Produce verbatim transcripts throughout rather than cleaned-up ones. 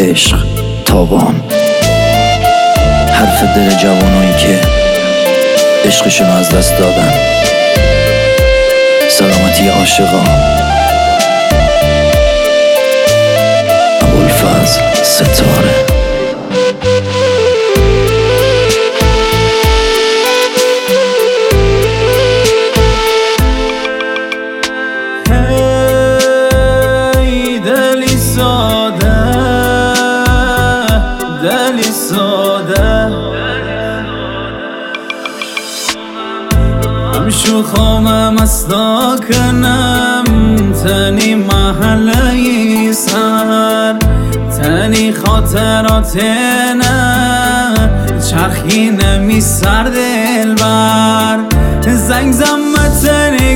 عشق تابان، حرف دل جوانایی که عشقشون از دست دادن، سلامتی عاشقا. ابوالفضل ستاره. هی دلی ساده، دلی ساده، همشو خامم استا کنم تنی محله سر، تنی خاطرات نه چرخی نمی سر دل بر، زنگ زمت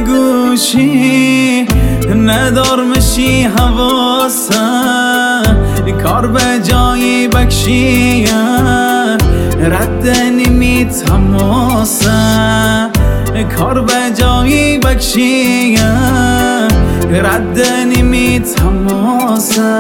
گوشی ندار مشی حواسه، کار به جایی بکشی رد نمی تماسه، کار به جایی بکشی رد نمی تماسه.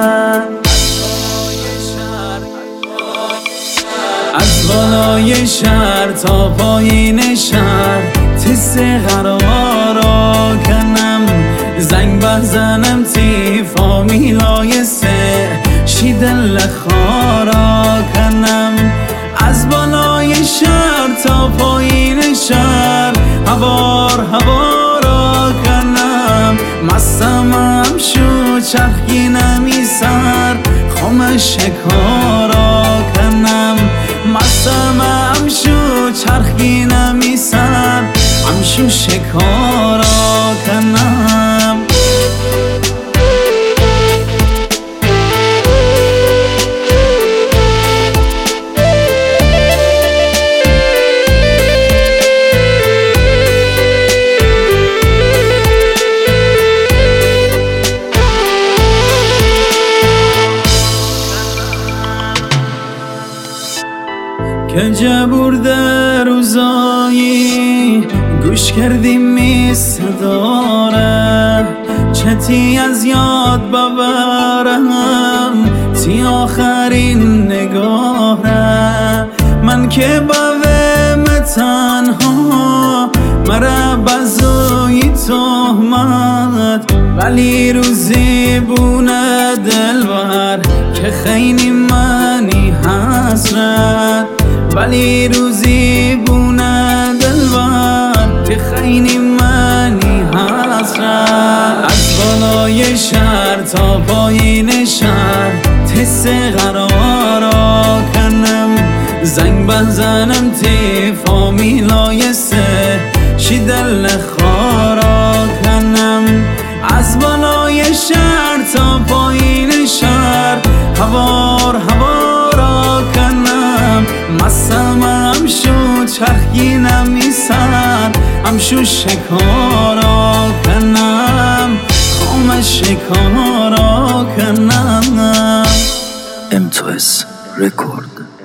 از بالای شهر تا پایین شهر تست قرارا کنم، زنگ بزنم تی فامیلای سه شی دل خارا کنم. از بالای شهر تا پایین شهر هوار هوارا کنم، مستمم شو چرخی نمی سر خامش کارا کنم، مستمم شو چرخی نمی سر همشو شکارا کنم. که جبورده روزایی گوش کردیم می صداره، چتی از یاد ببرم تی آخرین نگاره، من که باوم تنها مرا بزوی تهمت، ولی روزی بونه دلبر که خیلی منی حسرت، ولی روزی بونه دلبر که خیلی منی حسرت. از بالای شهر تا پایین شهر تست قرارا کنم، زنگ بزنم تی فامیلای سه شی دل خارا کنم. از بالای شهر تا پایین شهر هوار هوارا کنم، مستمم شو چرخی نمی سر همشو شکارا کنم، خامش شکارا کنم. ام تو اس رکورد.